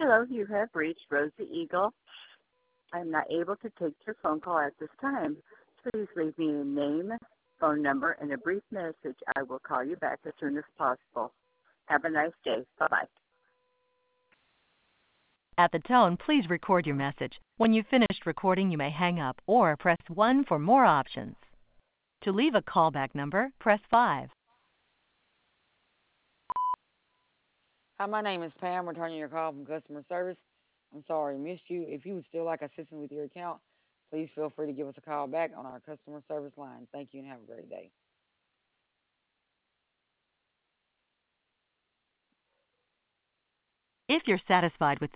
Hello, you have reached Rosie Eagle. I'm not able to take your phone call at this time. Please leave me a name, phone number, and a brief message. I will call you back as soon as possible. Have a nice day. Bye-bye. At the tone, please record your message. When you've finished recording, you may hang up or press 1 for more options. To leave a callback number, press 5. Hi, my name is Pam, returning your call from customer service. I'm sorry, missed you. If you would still like assistance with your account, please feel free to give us a call back on our customer service line. Thank you and have a great day. If you're satisfied with